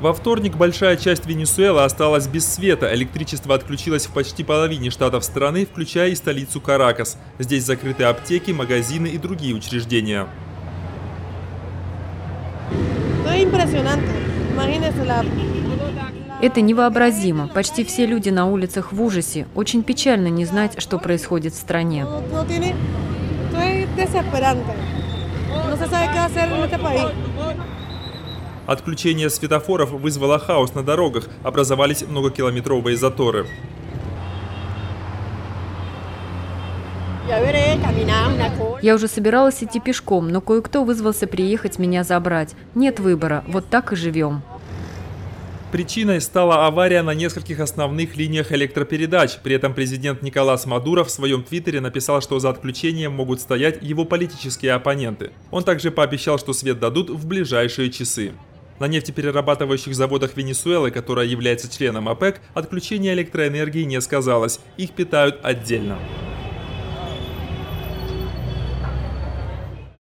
Во вторник большая часть Венесуэлы осталась без света. Электричество отключилось в почти половине штатов страны, включая и столицу Каракас. Здесь закрыты аптеки, магазины и другие учреждения. Это невообразимо. Почти все люди на улицах в ужасе. Очень печально не знать, что происходит в стране. Отключение светофоров вызвало хаос на дорогах, образовались многокилометровые заторы. Я уже собиралась идти пешком, но кое-кто вызвался приехать меня забрать. Нет выбора, вот так и живем. Причиной стала авария на нескольких основных линиях электропередач. При этом президент Николас Мадуро в своем твиттере написал, что за отключением могут стоять его политические оппоненты. Он также пообещал, что свет дадут в ближайшие часы. На нефтеперерабатывающих заводах Венесуэлы, которая является членом ОПЕК, отключение электроэнергии не сказалось. Их питают отдельно.